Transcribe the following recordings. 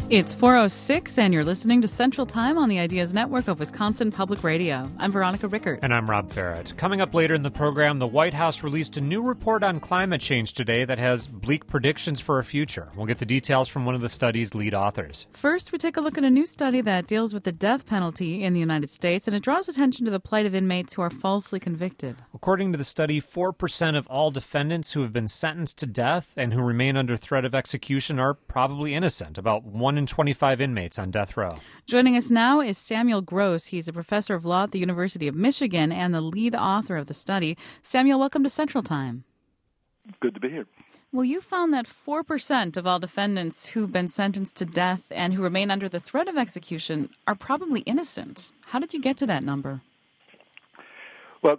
It's 4:06, and you're listening to Central Time on the Ideas Network of Wisconsin Public Radio. I'm Veronica Rickert. And I'm Rob Farrett. Coming up later in the program, the White House released a new report on climate change today that has bleak predictions for our future. We'll get the details from one of the study's lead authors. First, we take a look at a new study that deals with the death penalty in the United States, and it draws attention to the plight of inmates who are falsely convicted. According to the study, 4% of all defendants who have been sentenced to death and who remain under threat of execution are probably innocent, about 1 in 25 inmates on death row. Joining us now is Samuel Gross. He's a professor of law at the University of Michigan and the lead author of the study. Samuel, welcome to Central Time. Good to be here. Well, you found that 4% of all defendants who've been sentenced to death and who remain under the threat of execution are probably innocent. How did you get to that number? Well,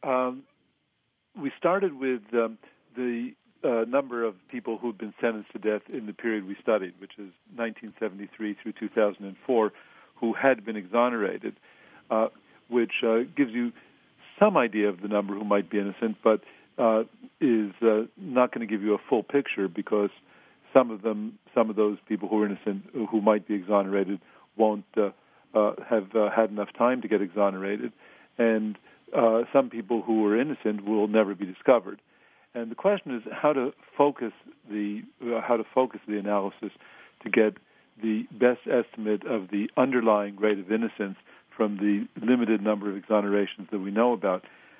we started with the number of people who'd been sentenced to death in the period we studied, which is 1973 through 2004, who had been exonerated, which gives you some idea of the number who might be innocent, but is not going to give you a full picture because some of those people who are innocent, who might be exonerated, won't have had enough time to get exonerated, and some people who are innocent will never be discovered. And the question is how to focus the analysis to get the best estimate of the underlying rate of innocence from the limited number of exonerations that we know about.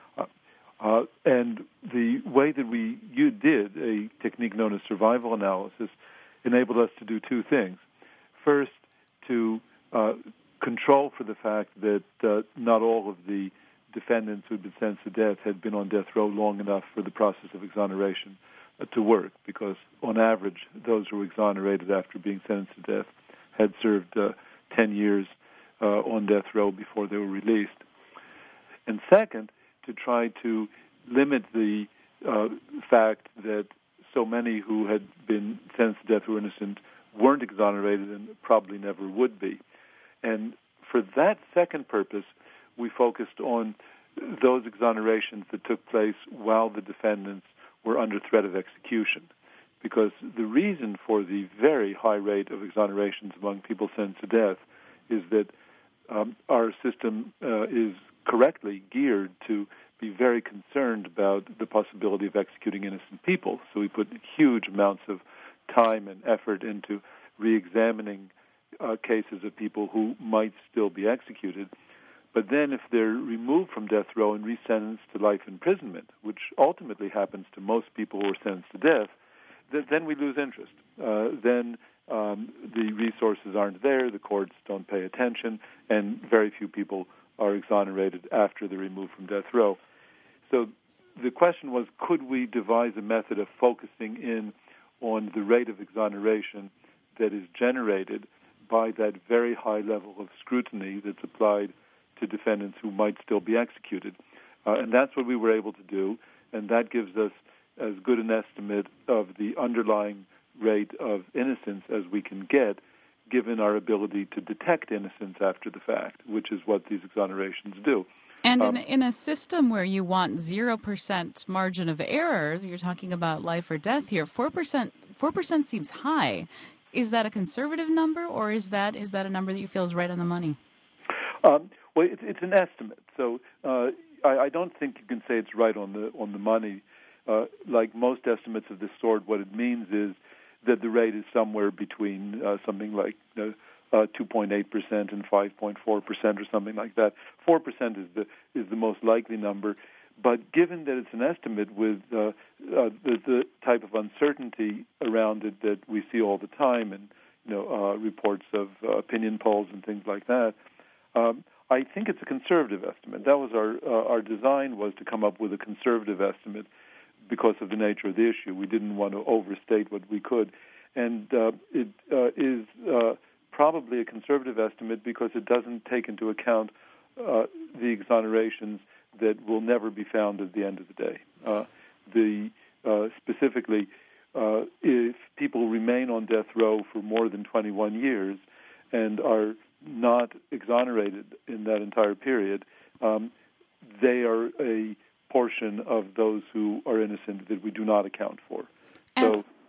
And the way that we did a technique known as survival analysis enabled us to do two things. First, to control for the fact that not all of the defendants who had been sentenced to death had been on death row long enough for the process of exoneration to work, because on average, those who were exonerated after being sentenced to death had served 10 years on death row before they were released. And second, to try to limit the fact that so many who had been sentenced to death who were innocent weren't exonerated and probably never would be. And for that second purpose, we focused on those exonerations that took place while the defendants were under threat of execution. Because the reason for the very high rate of exonerations among people sentenced to death is that our system is correctly geared to be very concerned about the possibility of executing innocent people. So we put huge amounts of time and effort into re-examining cases of people who might still be executed. But then if they're removed from death row and resentenced to life imprisonment, which ultimately happens to most people who are sentenced to death, then we lose interest. Then the resources aren't there, the courts don't pay attention, and very few people are exonerated after they're removed from death row. So the question was, could we devise a method of focusing in on the rate of exoneration that is generated by that very high level of scrutiny that's applied to defendants who might still be executed? And that's what we were able to do, and that gives us as good an estimate of the underlying rate of innocence as we can get, given our ability to detect innocence after the fact, which is what these exonerations do. And in a system where you want 0% margin of error, you're talking about life or death here, 4% seems high. Is that a conservative number, or is that a number that you feel is right on the money? Well, it's an estimate, so I don't think you can say it's right on the money. Like most estimates of this sort, what it means is that the rate is somewhere between something like 2.8% and 5.4% or something like that. 4% is the most likely number, but given that it's an estimate with the type of uncertainty around it that we see all the time, and reports of opinion polls and things like that, I think it's a conservative estimate. That was our design, was to come up with a conservative estimate because of the nature of the issue. We didn't want to overstate what we could. And it is probably a conservative estimate because it doesn't take into account the exonerations that will never be found at the end of the day. Specifically, if people remain on death row for more than 21 years and are not exonerated in that entire period, they are a portion of those who are innocent that we do not account for. So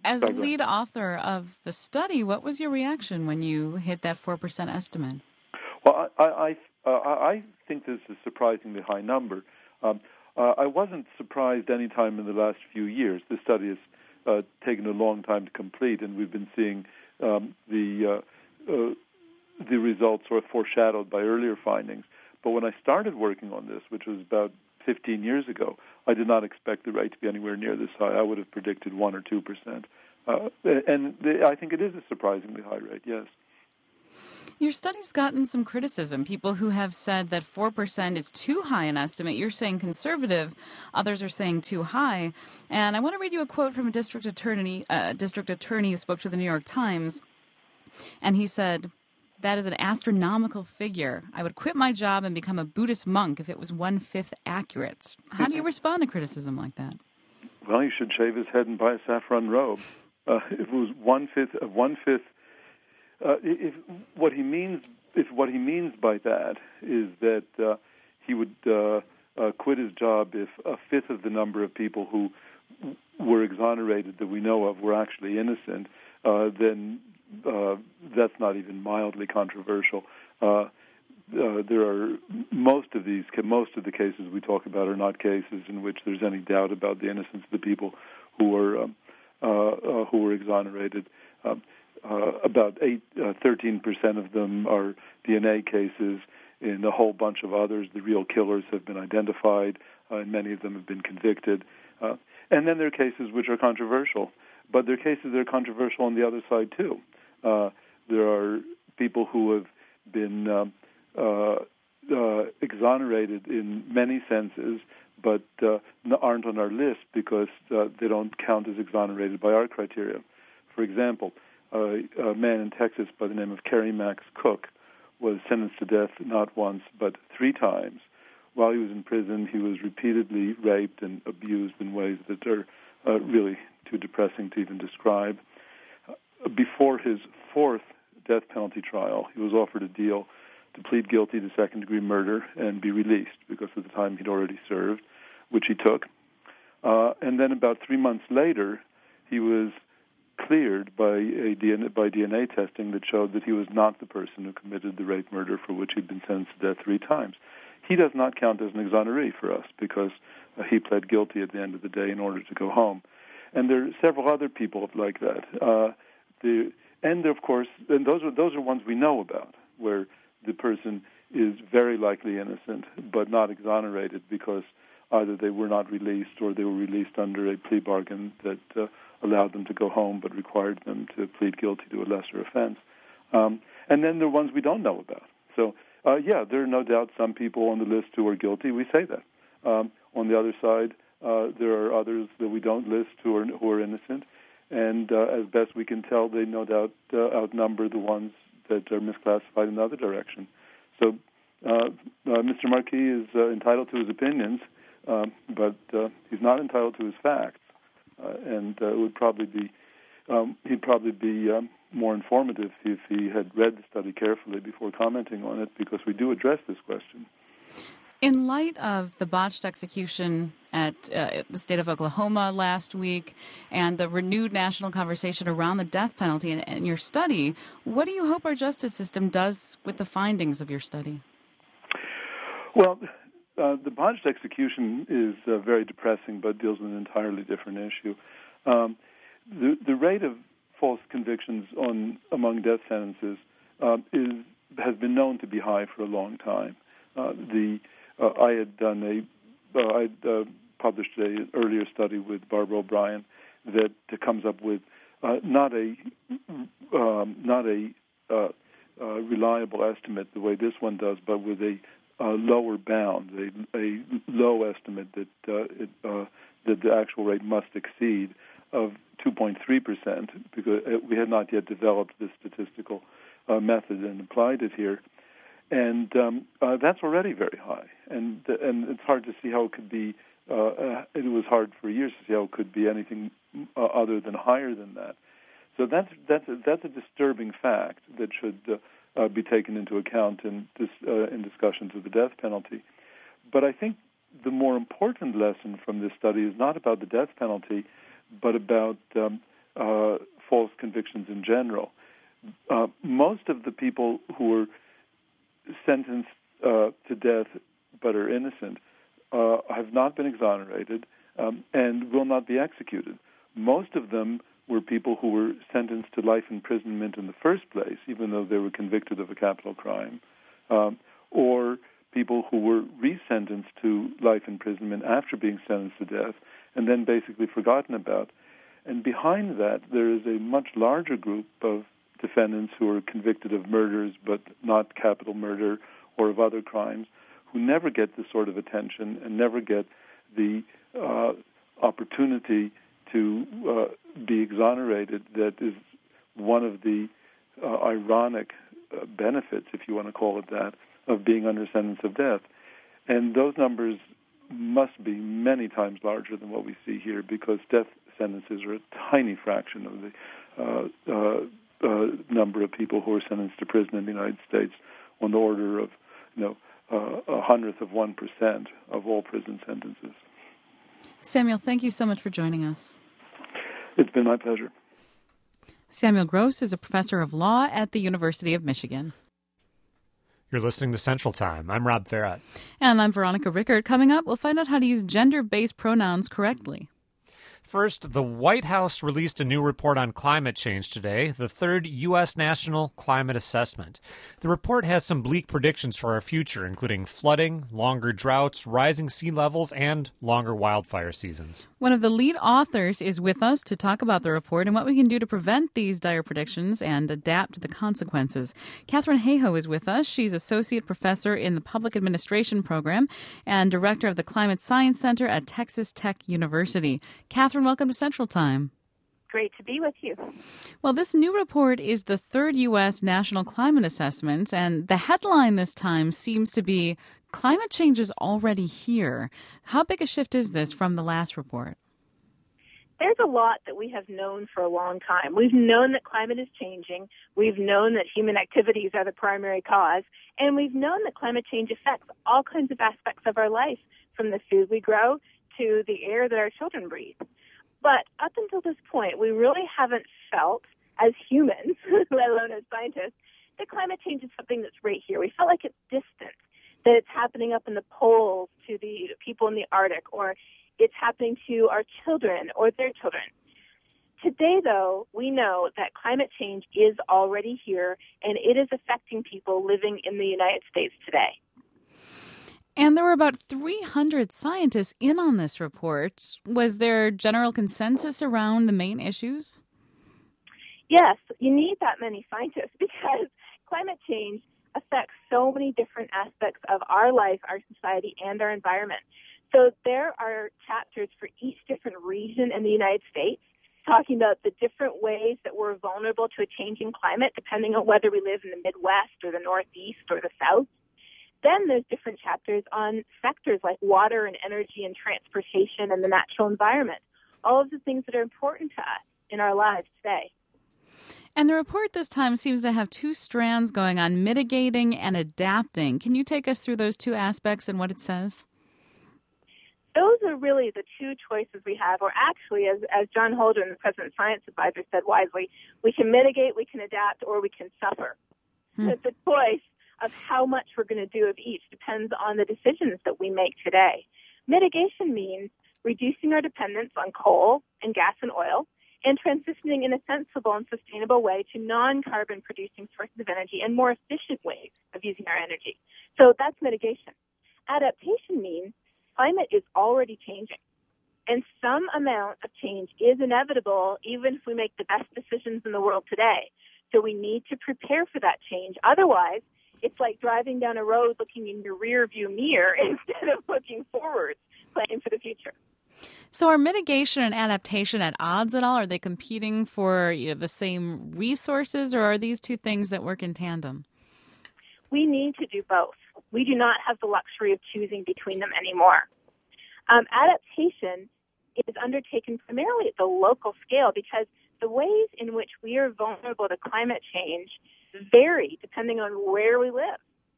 As lead author of the study, what was your reaction when you hit that 4% estimate? Well, I think this is a surprisingly high number. I wasn't surprised any time in the last few years. This study has taken a long time to complete, and we've been seeing the results sort of foreshadowed by earlier findings. But when I started working on this, which was about 15 years ago, I did not expect the rate to be anywhere near this high. I would have predicted 1 or 2%. I think it is a surprisingly high rate, yes. Your study's gotten some criticism. People who have said that 4% is too high an estimate. You're saying conservative. Others are saying too high. And I want to read you a quote from a district attorney who spoke to the New York Times. And he said, "That is an astronomical figure. I would quit my job and become a Buddhist monk if it was 1/5 accurate." How do you respond to criticism like that? Well, he should shave his head and buy a saffron robe. If it was 1/5, if what he means by that is that he would quit his job if 1/5 of the number of people who were exonerated that we know of were actually innocent, then that's not even mildly controversial. There are most of the cases we talk about are not cases in which there's any doubt about the innocence of the people who were exonerated. About 13% of them are DNA cases. In a whole bunch of others, the real killers have been identified, and many of them have been convicted. And then there are cases which are controversial, but there are cases that are controversial on the other side too. There are people who have been exonerated in many senses, but aren't on our list because they don't count as exonerated by our criteria. For example, a man in Texas by the name of Kerry Max Cook was sentenced to death not once but 3 times. While he was in prison, he was repeatedly raped and abused in ways that are really too depressing to even describe. Before his 4th death penalty trial, he was offered a deal to plead guilty to second-degree murder and be released because of the time he'd already served, which he took. And then about 3 months later, he was cleared by DNA testing that showed that he was not the person who committed the rape murder for which he'd been sentenced to death 3 times. He does not count as an exoneree for us because he pled guilty at the end of the day in order to go home. And there are several other people like that. Of course, and those are ones we know about, where the person is very likely innocent but not exonerated because either they were not released or they were released under a plea bargain that allowed them to go home but required them to plead guilty to a lesser offense. And then there are ones we don't know about. So, there are no doubt some people on the list who are guilty. We say that. On the other side, there are others that we don't list who are innocent. And as best we can tell, they no doubt outnumber the ones that are misclassified in the other direction. So Mr. Marquis is entitled to his opinions, but he's not entitled to his facts. And it would probably be he'd probably be more informative if he had read the study carefully before commenting on it, because we do address this question. In light of the botched execution at the state of Oklahoma last week and the renewed national conversation around the death penalty and your study, what do you hope our justice system does with the findings of your study? Well, the botched execution is very depressing, but deals with an entirely different issue. The rate of false convictions among death sentences has been known to be high for a long time. I had published an earlier study with Barbara O'Brien that comes up with not a reliable estimate the way this one does, but with a lower bound, a low estimate that the actual rate must exceed of 2.3%, because we had not yet developed this statistical method and applied it here. And that's already very high, and it's hard to see how it could be. It was hard for years to see how it could be anything other than higher than that. So that's a disturbing fact that should be taken into account in discussions of the death penalty. But I think the more important lesson from this study is not about the death penalty, but about false convictions in general. Most of the people who were sentenced to death but are innocent have not been exonerated and will not be executed. Most of them were people who were sentenced to life imprisonment in the first place, even though they were convicted of a capital crime, or people who were resentenced to life imprisonment after being sentenced to death and then basically forgotten about. And behind that, there is a much larger group of defendants who are convicted of murders but not capital murder or of other crimes, who never get the sort of attention and never get the opportunity to be exonerated that is one of the ironic benefits, if you want to call it that, of being under sentence of death. And those numbers must be many times larger than what we see here, because death sentences are a tiny fraction of the number of people who are sentenced to prison in the United States, on the order of, 0.01% of all prison sentences. Samuel, thank you so much for joining us. It's been my pleasure. Samuel Gross is a professor of law at the University of Michigan. You're listening to Central Time. I'm Rob Farrett. And I'm Veronica Rickert. Coming up, we'll find out how to use gender-based pronouns correctly. First, the White House released a new report on climate change today, the third U.S. National Climate Assessment. The report has some bleak predictions for our future, including flooding, longer droughts, rising sea levels, and longer wildfire seasons. One of the lead authors is with us to talk about the report and what we can do to prevent these dire predictions and adapt to the consequences. Katharine Hayhoe is with us. She's associate professor in the Public Administration program and director of the Climate Science Center at Texas Tech University. Katharine, welcome to Central Time. Great to be with you. Well, this new report is the third U.S. National Climate Assessment, and the headline this time seems to be "Climate Change is Already Here." How big a shift is this from the last report? There's a lot that we have known for a long time. We've known that climate is changing. We've known that human activities are the primary cause. And we've known that climate change affects all kinds of aspects of our life, from the food we grow to the air that our children breathe. But up until this point, we really haven't felt, as humans, let alone as scientists, that climate change is something that's right here. We felt like it's distant, that it's happening up in the poles to the people in the Arctic, or it's happening to our children or their children. Today, though, we know that climate change is already here, and it is affecting people living in the United States today. And there were about 300 scientists in on this report. Was there general consensus around the main issues? Yes, you need that many scientists because climate change affects so many different aspects of our life, our society, and our environment. So there are chapters for each different region in the United States, talking about the different ways that we're vulnerable to a changing climate, depending on whether we live in the Midwest or the Northeast or the South. Then there's different chapters on sectors like water and energy and transportation and the natural environment, all of the things that are important to us in our lives today. And the report this time seems to have two strands going on, mitigating and adapting. Can you take us through those two aspects and what it says? Those are really the two choices we have, or actually, as John Holdren, the President's Science Advisor, said wisely, we can mitigate, we can adapt, or we can suffer. It's a choice of how much we're going to do of each depends on the decisions that we make today. Mitigation means reducing our dependence on coal and gas and oil and transitioning in a sensible and sustainable way to non-carbon producing sources of energy and more efficient ways of using our energy. So that's mitigation. Adaptation means climate is already changing, and some amount of change is inevitable even if we make the best decisions in the world today. So we need to prepare for that change. Otherwise, it's like driving down a road looking in your rear view mirror instead of looking forward, planning for the future. So are mitigation and adaptation at odds at all? Are they competing for the same resources, or are these two things that work in tandem? We need to do both. We do not have the luxury of choosing between them anymore. Adaptation is undertaken primarily at the local scale because the ways in which we are vulnerable to climate change vary depending on where we live.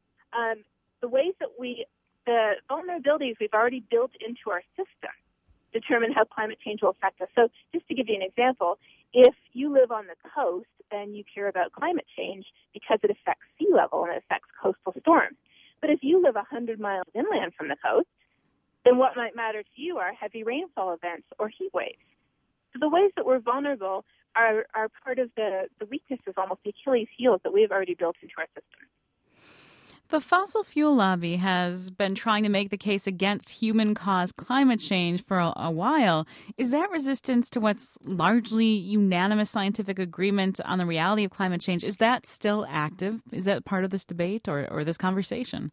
The ways that the vulnerabilities we've already built into our system determine how climate change will affect us. So just to give you an example, If you live on the coast, then you care about climate change because it affects sea level and it affects coastal storms. But if you live 100 miles inland from the coast, then what might matter to you are heavy rainfall events or heat waves. So the ways that we're vulnerable are part of the weaknesses, almost the Achilles heels that we have already built into our system. The fossil fuel lobby has been trying to make the case against human-caused climate change for a while. Is that resistance to what's largely unanimous scientific agreement on the reality of climate change, is that still active? Is that part of this debate or this conversation?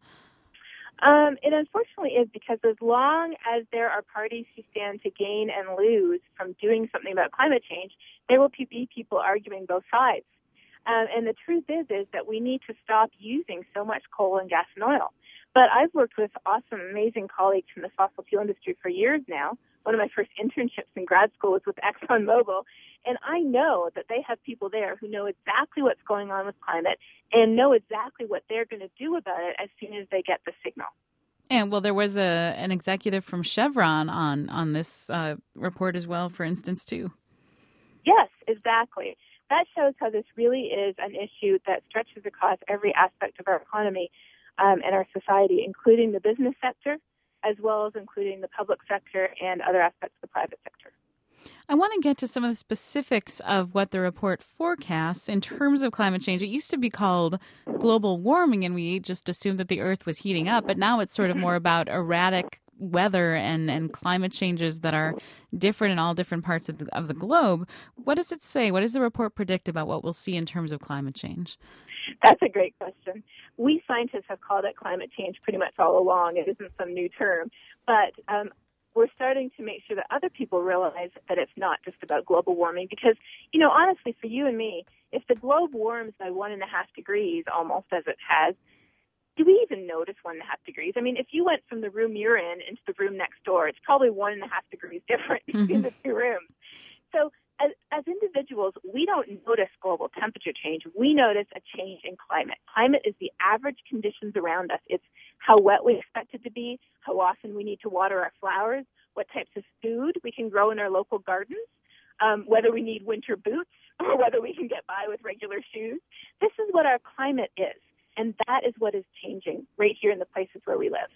It unfortunately is, because as long as there are parties who stand to gain and lose from doing something about climate change, there will be people arguing both sides. And the truth is that we need to stop using so much coal and gas and oil. But I've worked with awesome, amazing colleagues from the fossil fuel industry for years now. One of my first internships in grad school was with ExxonMobil. And I know that they have people there who know exactly what's going on with climate and know exactly what they're going to do about it as soon as they get the signal. And well, there was an executive from Chevron on this report as well, for instance, too. Yes, exactly. That shows how this really is an issue that stretches across every aspect of our economy and our society, including the business sector, as well as including the public sector and other aspects of the private sector. I want to get to some of the specifics of what the report forecasts in terms of climate change. It used to be called global warming, and we just assumed that the Earth was heating up, but now it's sort of more about erratic weather and climate changes that are different in all different parts of the globe. What does it say? What does the report predict about what we'll see in terms of climate change? That's a great question. We scientists have called it climate change pretty much all along. It isn't some new term. But we're starting to make sure that other people realize that it's not just about global warming. Because, honestly, for you and me, if the globe warms by 1.5 degrees, almost as it has, do we even notice 1.5 degrees? I mean, if you went from the room you're in into the room next door, it's probably 1.5 degrees different between the two rooms. So as individuals, we don't notice global temperature change. We notice a change in climate. Climate is the average conditions around us. It's how wet we expect it to be, how often we need to water our flowers, what types of food we can grow in our local gardens, whether we need winter boots or whether we can get by with regular shoes. This is what our climate is. And that is what is changing right here in the places where we live.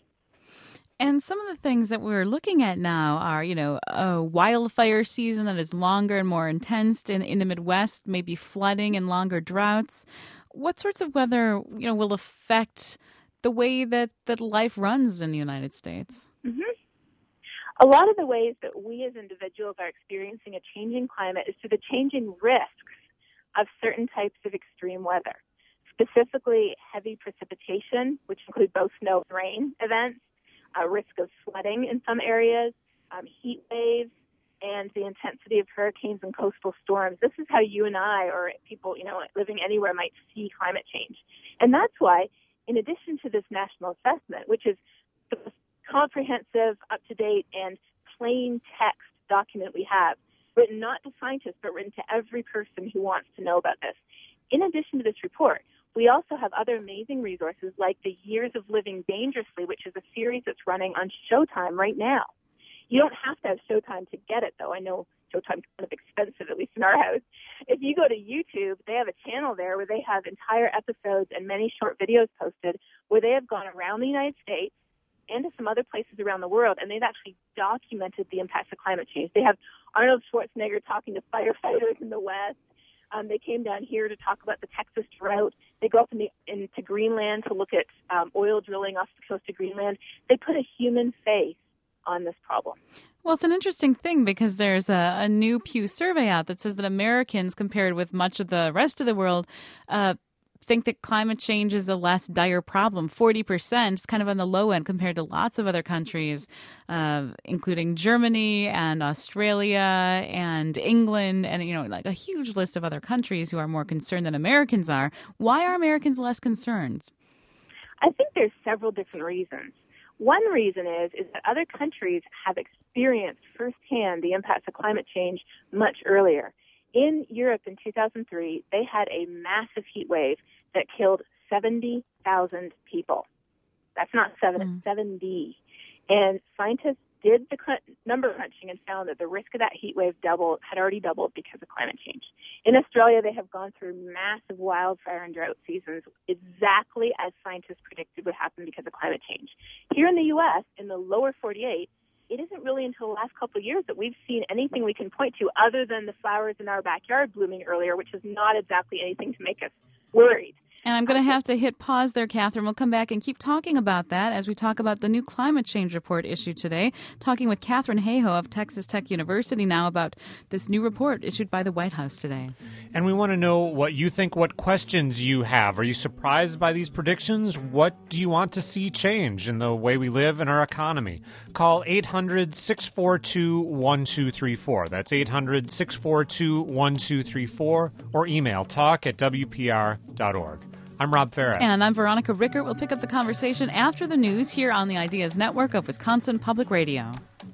And some of the things that we're looking at now are, a wildfire season that is longer and more intense in the Midwest, maybe flooding and longer droughts. What sorts of weather, will affect the way that life runs in the United States? Mm-hmm. A lot of the ways that we as individuals are experiencing a changing climate is through the changing risks of certain types of extreme weather. Specifically, heavy precipitation, which include both snow and rain events, risk of flooding in some areas, heat waves, and the intensity of hurricanes and coastal storms. This is how you and I, or people, living anywhere, might see climate change. And that's why, in addition to this national assessment, which is the most comprehensive, up-to-date, and plain text document we have, written not to scientists, but written to every person who wants to know about this. In addition to this report, we also have other amazing resources like the Years of Living Dangerously, which is a series that's running on Showtime right now. You don't have to have Showtime to get it, though. I know Showtime's kind of expensive, at least in our house. If you go to YouTube, they have a channel there where they have entire episodes and many short videos posted where they have gone around the United States and to some other places around the world, and they've actually documented the impacts of climate change. They have Arnold Schwarzenegger talking to firefighters in the West. They came down here to talk about the Texas drought. They go up into Greenland to look at oil drilling off the coast of Greenland. They put a human face on this problem. Well, it's an interesting thing because there's a new Pew survey out that says that Americans, compared with much of the rest of the world, think that climate change is a less dire problem. 40% is kind of on the low end compared to lots of other countries, including Germany and Australia and England and, like a huge list of other countries who are more concerned than Americans are. Why are Americans less concerned? I think there's several different reasons. One reason is that other countries have experienced firsthand the impacts of climate change much earlier. In Europe in 2003, they had a massive heat wave that killed 70,000 people. That's not 7, it's 70. And scientists did the number crunching and found that the risk of that heat wave had already doubled because of climate change. In Australia, they have gone through massive wildfire and drought seasons exactly as scientists predicted would happen because of climate change. Here in the U.S., in the lower 48, it isn't really until the last couple of years that we've seen anything we can point to other than the flowers in our backyard blooming earlier, which is not exactly anything to make us worried. And I'm going to have to hit pause there, Catherine. We'll come back and keep talking about that as we talk about the new climate change report issued today. Talking with Katharine Hayhoe of Texas Tech University now about this new report issued by the White House today. And we want to know what you think, what questions you have. Are you surprised by these predictions? What do you want to see change in the way we live and our economy? Call 800-642-1234. That's 800-642-1234 or email talk@wpr.org. I'm Rob Farah. And I'm Veronica Rickert. We'll pick up the conversation after the news here on the Ideas Network of Wisconsin Public Radio.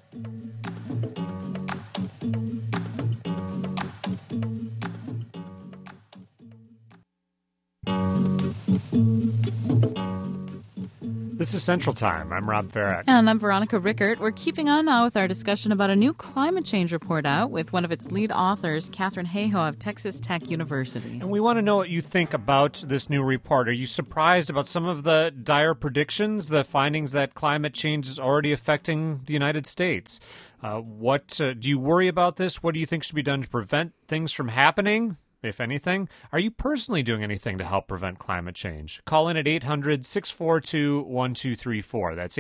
This is Central Time. I'm Rob Farah. And I'm Veronica Rickert. We're keeping on now with our discussion about a new climate change report out with one of its lead authors, Katharine Hayhoe of Texas Tech University. And we want to know what you think about this new report. Are you surprised about some of the dire predictions, the findings that climate change is already affecting the United States? Do you worry about this? What do you think should be done to prevent things from happening? If anything, are you personally doing anything to help prevent climate change? Call in at 800-642-1234. That's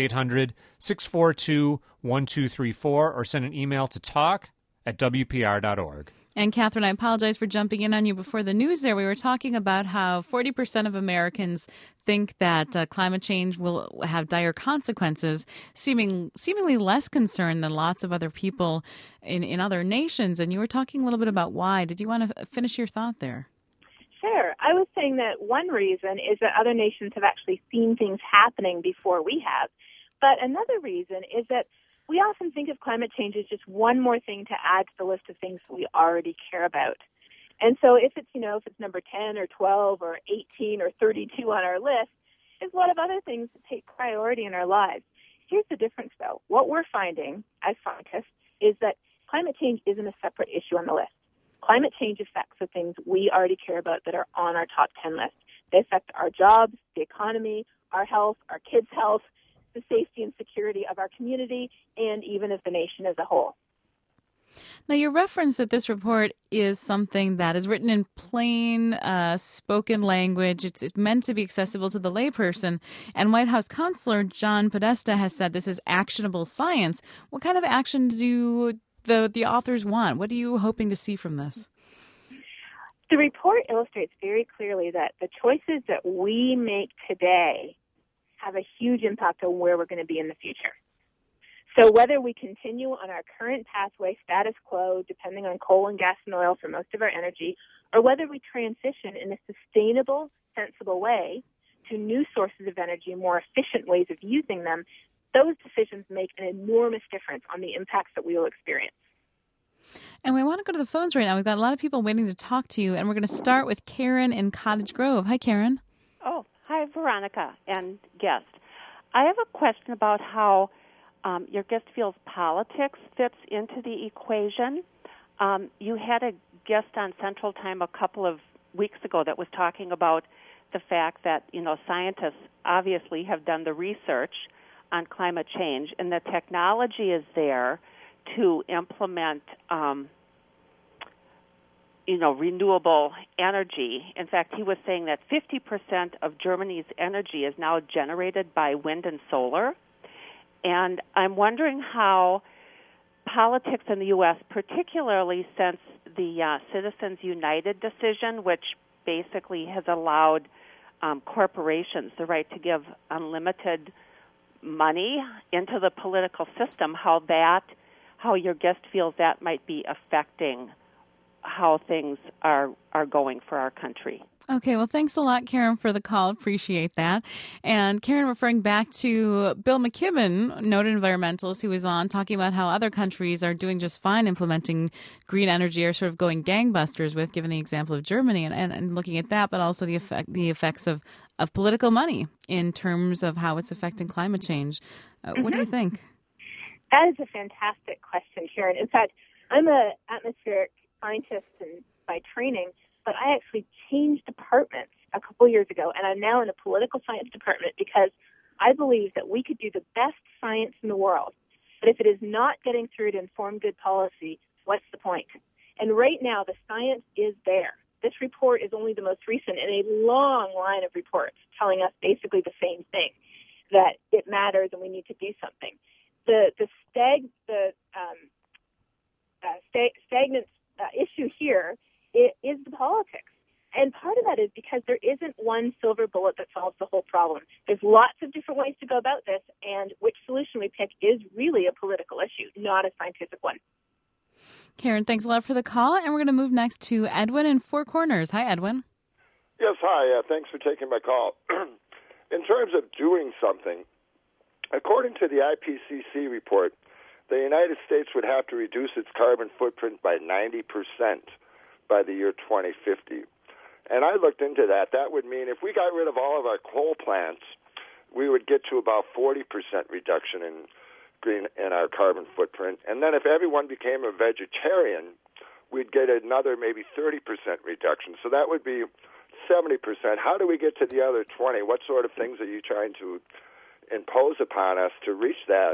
800-642-1234, or send an email to talk@wpr.org. And Catherine, I apologize for jumping in on you before the news there. We were talking about how 40% of Americans think that climate change will have dire consequences, seemingly less concerned than lots of other people in other nations. And you were talking a little bit about why. Did you want to finish your thought there? Sure. I was saying that one reason is that other nations have actually seen things happening before we have. But another reason is that we often think of climate change as just one more thing to add to the list of things we already care about. And so if it's number 10 or 12 or 18 or 32 on our list, there's a lot of other things that take priority in our lives. Here's the difference, though. What we're finding as scientists is that climate change isn't a separate issue on the list. Climate change affects the things we already care about that are on our top 10 list. They affect our jobs, the economy, our health, our kids' health, the safety and security of our community, and even of the nation as a whole. Now, your reference that this report is something that is written in plain spoken language. It's meant to be accessible to the layperson. And White House Counselor John Podesta has said this is actionable science. What kind of action do the authors want? What are you hoping to see from this? The report illustrates very clearly that the choices that we make today have a huge impact on where we're going to be in the future. So whether we continue on our current pathway, status quo, depending on coal and gas and oil for most of our energy, or whether we transition in a sustainable, sensible way to new sources of energy, more efficient ways of using them, those decisions make an enormous difference on the impacts that we will experience. And we want to go to the phones right now. We've got a lot of people waiting to talk to you, and we're going to start with Karen in Cottage Grove. Hi, Karen. Oh, hi, Veronica and guest. I have a question about how your guest feels politics fits into the equation. You had a guest on Central Time a couple of weeks ago that was talking about the fact that, scientists obviously have done the research on climate change, and the technology is there to implement renewable energy. In fact, he was saying that 50% of Germany's energy is now generated by wind and solar. And I'm wondering how politics in the U.S., particularly since the Citizens United decision, which basically has allowed corporations the right to give unlimited money into the political system, how your guest feels that might be affecting how things are going for our country. Okay, well, thanks a lot, Karen, for the call. Appreciate that. And Karen, referring back to Bill McKibben, noted environmentalist, who was on talking about how other countries are doing just fine implementing green energy, or sort of going gangbusters with, given the example of Germany, and looking at that, but also the effects of political money in terms of how it's affecting climate change. What do you think? That is a fantastic question, Karen. In fact, I'm an atmospheric scientist by training, but I actually changed departments a couple years ago, and I'm now in a political science department because I believe that we could do the best science in the world, but if it is not getting through to inform good policy, what's the point? And right now, the science is there. This report is only the most recent in a long line of reports telling us basically the same thing, that it matters and we need to do something. The stagnant issue here is the politics. And part of that is because there isn't one silver bullet that solves the whole problem. There's lots of different ways to go about this, and which solution we pick is really a political issue, not a scientific one. Karen, thanks a lot for the call, and we're going to move next to Edwin in Four Corners. Hi, Edwin. Yes, hi. Thanks for taking my call. In terms of doing something, according to the IPCC report, the United States would have to reduce its carbon footprint by 90% by the year 2050. And I looked into that. That would mean if we got rid of all of our coal plants, we would get to about 40% reduction in our carbon footprint. And then if everyone became a vegetarian, we'd get another maybe 30% reduction. So that would be 70%. How do we get to the other 20? What sort of things are you trying to impose upon us to reach that?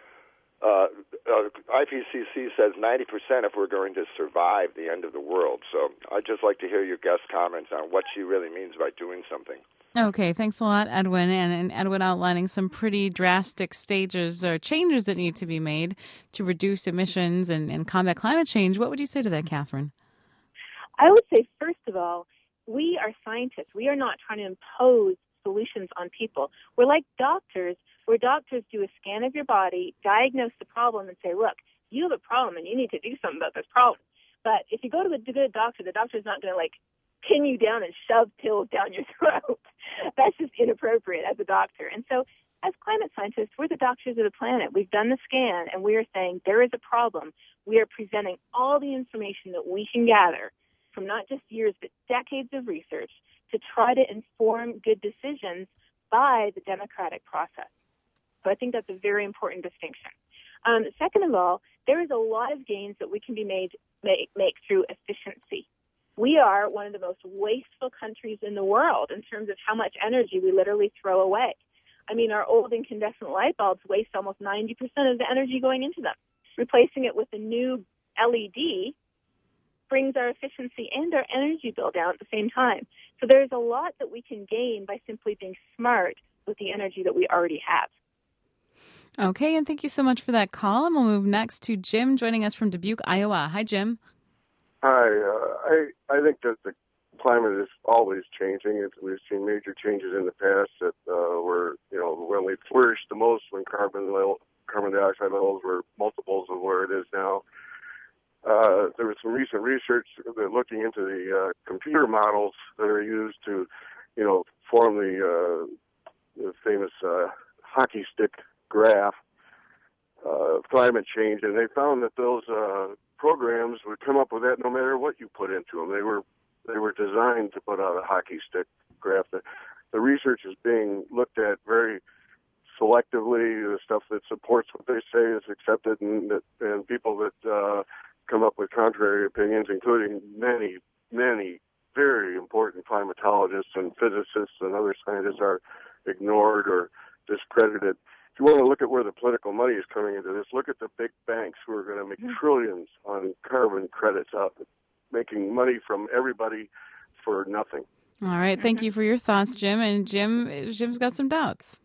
IPCC says 90% if we're going to survive the end of the world. So I'd just like to hear your guest comments on what she really means by doing something. Okay, thanks a lot, Edwin. And Edwin outlining some pretty drastic stages or changes that need to be made to reduce emissions and combat climate change. What would you say to that, Catherine? I would say, first of all, we are scientists. We are not trying to impose solutions on people. We're like doctors, where doctors do a scan of your body, diagnose the problem, and say, look, you have a problem and you need to do something about this problem. But if you go to a good doctor, the doctor's not going to, pin you down and shove pills down your throat. That's just inappropriate as a doctor. And so as climate scientists, we're the doctors of the planet. We've done the scan, and we are saying there is a problem. We are presenting all the information that we can gather from not just years, but decades of research to try to inform good decisions by the democratic process. So I think that's a very important distinction. Second of all, there is a lot of gains that we can make through efficiency. We are one of the most wasteful countries in the world in terms of how much energy we literally throw away. I mean, our old incandescent light bulbs waste almost 90% of the energy going into them. Replacing it with a new LED brings our efficiency and our energy bill down at the same time. So there's a lot that we can gain by simply being smart with the energy that we already have. Okay, and thank you so much for that call. And we'll move next to Jim joining us from Dubuque, Iowa. Hi, Jim. Hi. I think that the climate is always changing. We've seen major changes in the past that were, when we flourished the most when carbon dioxide levels were multiples of where it is now. There was some recent research looking into the computer models that are used to, form the famous hockey stick graph of climate change, and they found that those programs would come up with that no matter what you put into them. They were designed to put out a hockey stick graph. The research is being looked at very selectively. The stuff that supports what they say is accepted, and people that come up with contrary opinions, including many, many very important climatologists and physicists and other scientists, are ignored or discredited. If you want to look at where the political money is coming into this, look at the big banks who are going to make trillions on carbon credits, making money from everybody for nothing. All right. Thank you for your thoughts, Jim. And Jim's got some doubts.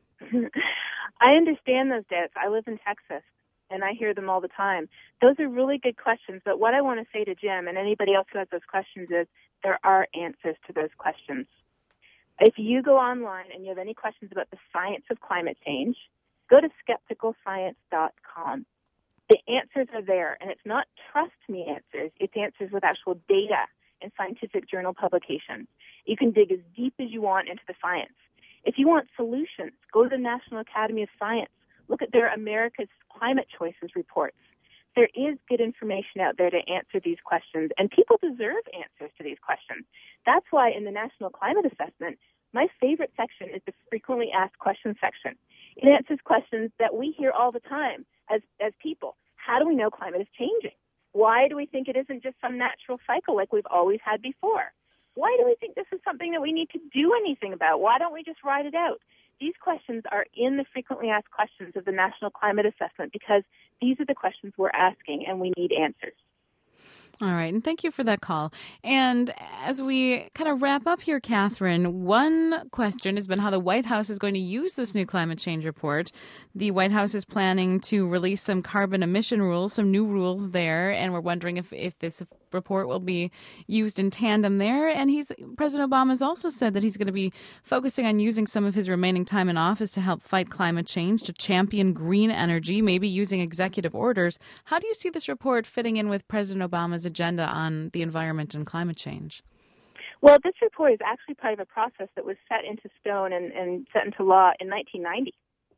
I understand those doubts. I live in Texas, and I hear them all the time. Those are really good questions. But what I want to say to Jim and anybody else who has those questions is there are answers to those questions. If you go online and you have any questions about the science of climate change, go to skepticalscience.com. The answers are there, and it's not trust me answers. It's answers with actual data and scientific journal publications. You can dig as deep as you want into the science. If you want solutions, go to the National Academy of Science. Look at their America's Climate Choices reports. There is good information out there to answer these questions, and people deserve answers to these questions. That's why in the National Climate Assessment, my favorite section is the frequently asked questions section. It answers questions that we hear all the time as people. How do we know climate is changing? Why do we think it isn't just some natural cycle like we've always had before? Why do we think this is something that we need to do anything about? Why don't we just ride it out? These questions are in the frequently asked questions of the National Climate Assessment because these are the questions we're asking and we need answers. All right, and thank you for that call. And as we kind of wrap up here, Catherine, one question has been how the White House is going to use this new climate change report. The White House is planning to release some carbon emission rules, some new rules there, and we're wondering if this report will be used in tandem there. And President Obama has also said that he's going to be focusing on using some of his remaining time in office to help fight climate change, to champion green energy, maybe using executive orders. How do you see this report fitting in with President Obama's agenda on the environment and climate change? Well, this report is actually part of a process that was set into stone and set into law in 1990.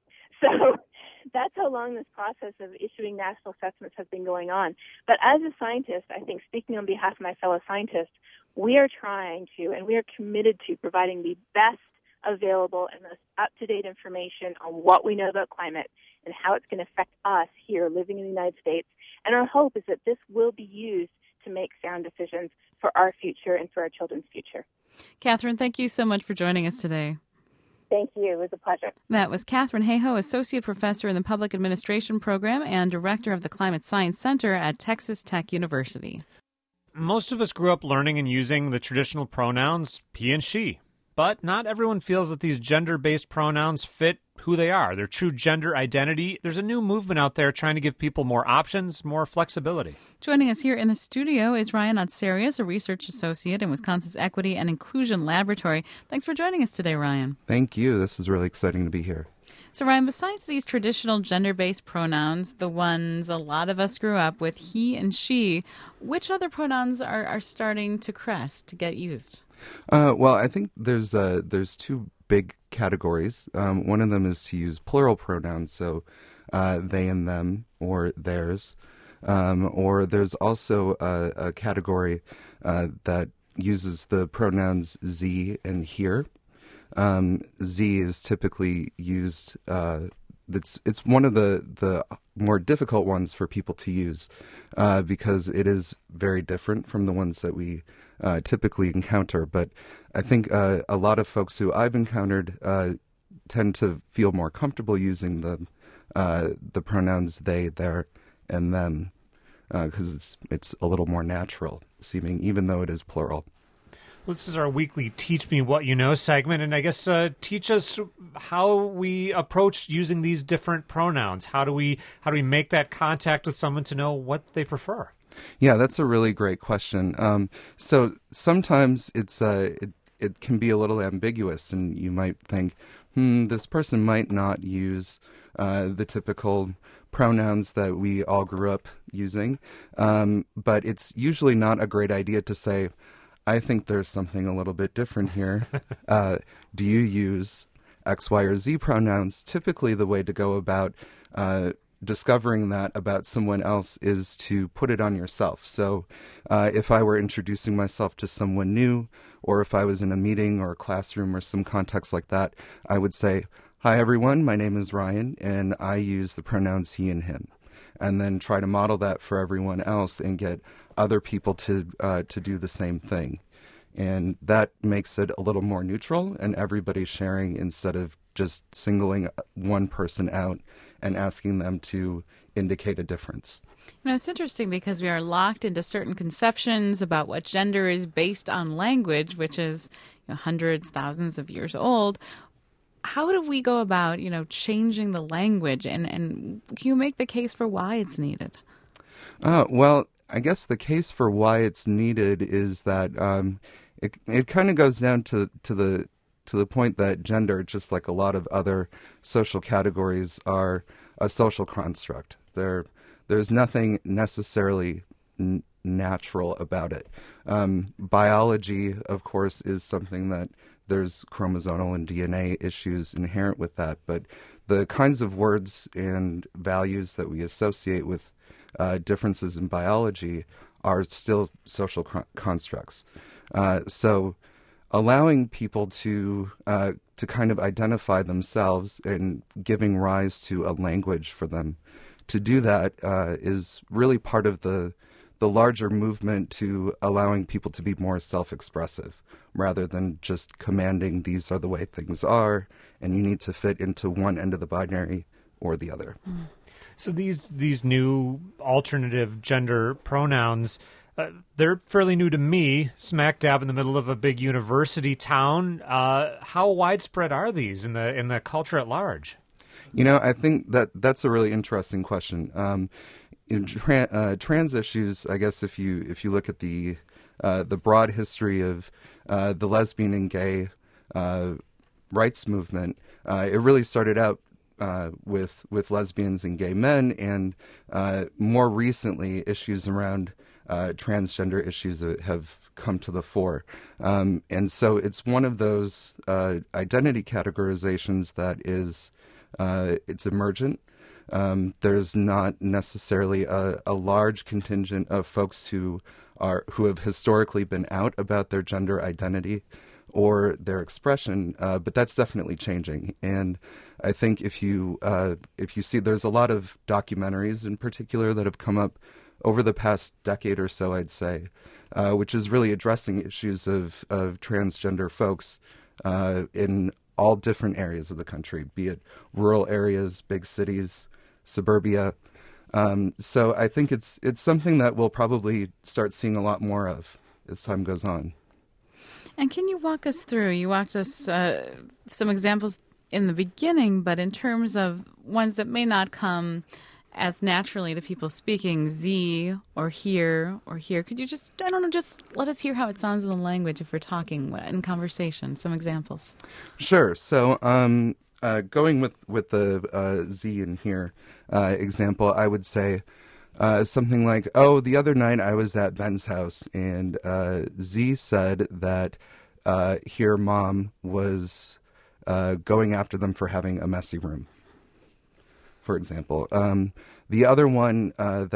So that's how long this process of issuing national assessments has been going on. But as a scientist, I think speaking on behalf of my fellow scientists, we are trying to and we are committed to providing the best available and most up-to-date information on what we know about climate and how it's going to affect us here living in the United States. And our hope is that this will be used to make sound decisions for our future and for our children's future. Catherine, thank you so much for joining us today. Thank you. It was a pleasure. That was Catherine Hayhoe, Associate Professor in the Public Administration Program and Director of the Climate Science Center at Texas Tech University. Most of us grew up learning and using the traditional pronouns he and she. But not everyone feels that these gender-based pronouns fit who they are, their true gender identity. There's a new movement out there trying to give people more options, more flexibility. Joining us here in the studio is Ryan Otsarius, a research associate in Wisconsin's Equity and Inclusion Laboratory. Thanks for joining us today, Ryan. Thank you. This is really exciting to be here. So, Ryan, besides these traditional gender-based pronouns, the ones a lot of us grew up with, he and she, which other pronouns are starting to crest, to get used? Well, I think there's two big categories. One of them is to use plural pronouns, so they and them or theirs. Or there's also a category that uses the pronouns ze and here. Z is typically used. It's one of the more difficult ones for people to use because it is very different from the ones that we typically encounter. But I think a lot of folks who I've encountered tend to feel more comfortable using the pronouns they, their, and them because it's a little more natural seeming, even though it is plural. Well, this is our weekly Teach Me What You Know segment, and I guess teach us how we approach using these different pronouns. How do we make that contact with someone to know what they prefer? Yeah, that's a really great question. So sometimes it can be a little ambiguous, and you might think, this person might not use the typical pronouns that we all grew up using, but it's usually not a great idea to say, I think there's something a little bit different here. Do you use X, Y, or Z pronouns? Typically, the way to go about discovering that about someone else is to put it on yourself. So if I were introducing myself to someone new, or if I was in a meeting or a classroom or some context like that, I would say, hi, everyone, my name is Ryan, and I use the pronouns he and him. And then try to model that for everyone else and get other people to do the same thing. And that makes it a little more neutral and everybody's sharing instead of just singling one person out and asking them to indicate a difference. It's interesting because we are locked into certain conceptions about what gender is based on language, which is hundreds, thousands of years old. How do we go about, changing the language, and can you make the case for why it's needed? Well, I guess the case for why it's needed is that it kind of goes down to the point that gender, just like a lot of other social categories, are a social construct. There's nothing necessarily natural about it. Biology, of course, is something that there's chromosomal and DNA issues inherent with that, but the kinds of words and values that we associate with differences in biology are still social constructs. So allowing people to kind of identify themselves and giving rise to a language for them to do that is really part of the larger movement to allowing people to be more self-expressive rather than just commanding these are the way things are and you need to fit into one end of the binary or the other. So these new alternative gender pronouns, they're fairly new to me, smack dab in the middle of a big university town. How widespread are these in the culture at large? I think that's a really interesting question. Trans issues, I guess, if you look at the broad history of the lesbian and gay rights movement, it really started out with lesbians and gay men, and more recently, issues around transgender issues have come to the fore. And so it's one of those identity categorizations that is it's emergent. There's not necessarily a large contingent of folks who have historically been out about their gender identity or their expression, but that's definitely changing. And I think if you see, there's a lot of documentaries in particular that have come up over the past decade or so, I'd say, which is really addressing issues of transgender folks in all different areas of the country, be it rural areas, big cities, suburbia. So I think it's something that we'll probably start seeing a lot more of as time goes on. And can you walk us through? You walked us some examples in the beginning, but in terms of ones that may not come as naturally to people speaking, Z or here or here, could you just let us hear how it sounds in the language if we're talking in conversation, some examples. Sure. So going with the Z in here example, I would say something like, oh, the other night I was at Ben's house and Z said that here mom was going after them for having a messy room, for example. The other one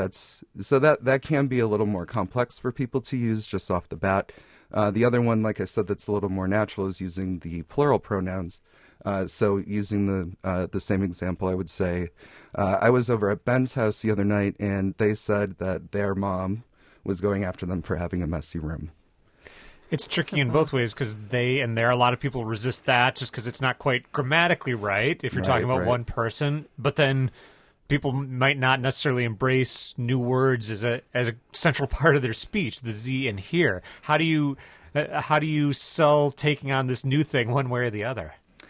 that can be a little more complex for people to use just off the bat. The other one, like I said, that's a little more natural is using the plural pronouns. So using the same example, I would say, I was over at Ben's house the other night and they said that their mom was going after them for having a messy room. It's tricky in both ways because they and there, a lot of people resist that just because it's not quite grammatically right if you're talking about one person. But then people might not necessarily embrace new words as a central part of their speech, the Z and here. How do you sell taking on this new thing one way or the other?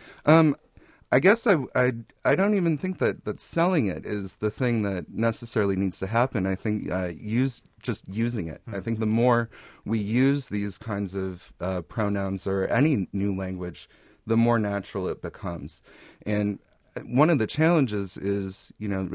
I guess I don't even think that selling it is the thing that necessarily needs to happen. I think just using it. I think the more we use these kinds of pronouns or any new language, the more natural it becomes. And one of the challenges is,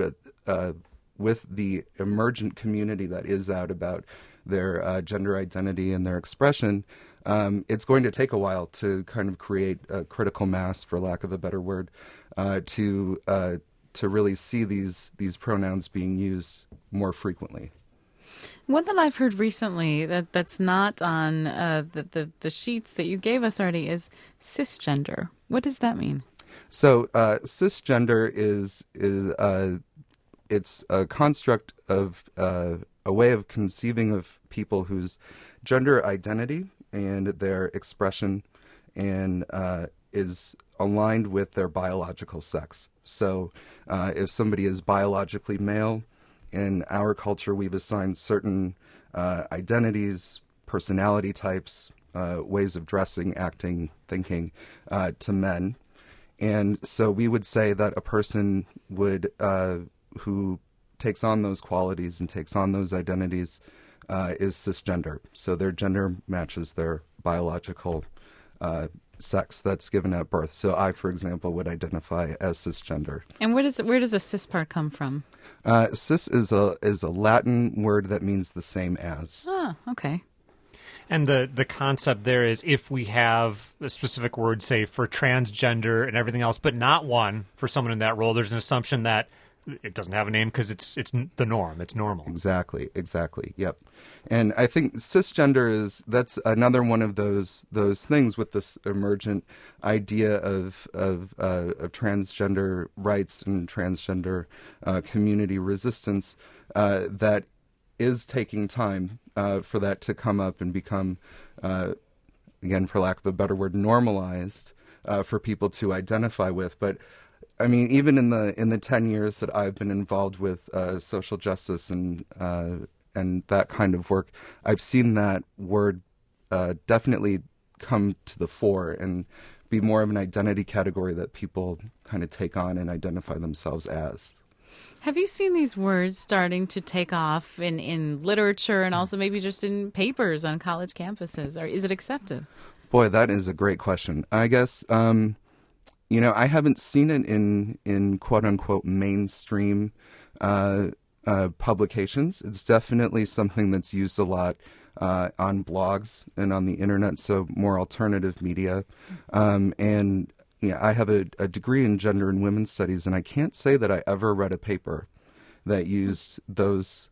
with the emergent community that is out about their gender identity and their expression, it's going to take a while to kind of create a critical mass, for lack of a better word, to really see these pronouns being used more frequently. One that I've heard recently that's not on the sheets that you gave us already is cisgender. What does that mean? So cisgender is it's a construct of a way of conceiving of people whose gender identity and their expression and is aligned with their biological sex. So if somebody is biologically male, in our culture we've assigned certain identities, personality types, ways of dressing, acting, thinking to men. And so we would say that a person would who takes on those qualities and takes on those identities is cisgender. So their gender matches their biological sex that's given at birth. So I, for example, would identify as cisgender. And where does the cis part come from? Cis is a Latin word that means the same as. Oh, okay. And the concept there is if we have a specific word, say, for transgender and everything else, but not one for someone in that role, there's an assumption that it doesn't have a name because it's the norm. It's normal. Exactly. Yep. And I think cisgender that's another one of those things with this emergent idea of transgender rights and transgender community resistance that is taking time for that to come up and become, again, for lack of a better word, normalized for people to identify with. But I mean, even in the 10 years that I've been involved with social justice and that kind of work, I've seen that word definitely come to the fore and be more of an identity category that people kind of take on and identify themselves as. Have you seen these words starting to take off in literature and also maybe just in papers on college campuses? Or is it accepted? Boy, that is a great question. I guess, I haven't seen it in quote-unquote mainstream publications. It's definitely something that's used a lot on blogs and on the internet, so more alternative media. And I have a degree in gender and women's studies, and I can't say that I ever read a paper that used those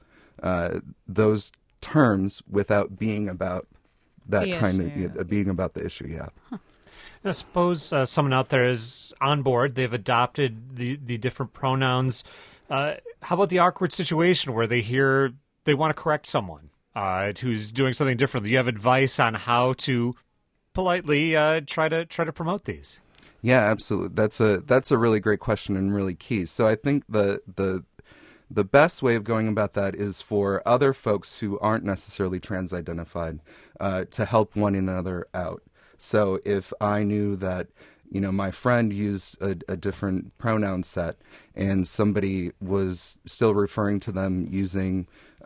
terms without being about that being about the issue. Yeah. Huh. I suppose someone out there is on board. They've adopted the different pronouns. How about the awkward situation where they want to correct someone who's doing something different? Do you have advice on how to politely try to promote these? Yeah, absolutely. That's a really great question and really key. So I think the best way of going about that is for other folks who aren't necessarily trans-identified to help one another out. So if I knew that, my friend used a different pronoun set and somebody was still referring to them using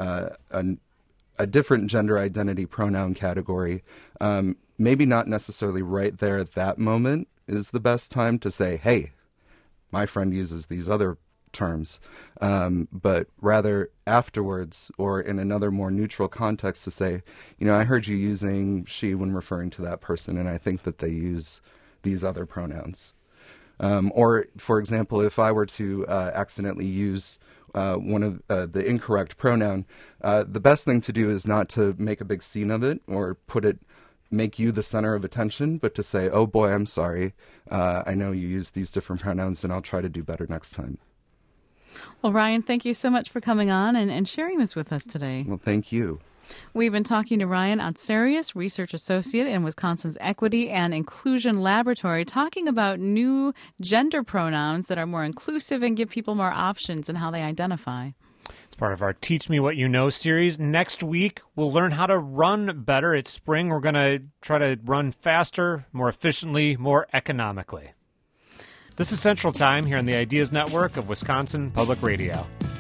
a different gender identity pronoun category, maybe not necessarily right there at that moment is the best time to say, hey, my friend uses these other terms, but rather afterwards or in another more neutral context to say, I heard you using she when referring to that person, and I think that they use these other pronouns. Or, for example, if I were to accidentally use one of the incorrect pronoun, the best thing to do is not to make a big scene of it or make you the center of attention, but to say, oh boy, I'm sorry. I know you use these different pronouns, and I'll try to do better next time. Well, Ryan, thank you so much for coming on and sharing this with us today. Well, thank you. We've been talking to Ryan Atsarius, Research Associate in Wisconsin's Equity and Inclusion Laboratory, talking about new gender pronouns that are more inclusive and give people more options in how they identify. It's part of our Teach Me What You Know series. Next week, we'll learn how to run better. It's spring. We're going to try to run faster, more efficiently, more economically. This is Central Time here on the Ideas Network of Wisconsin Public Radio.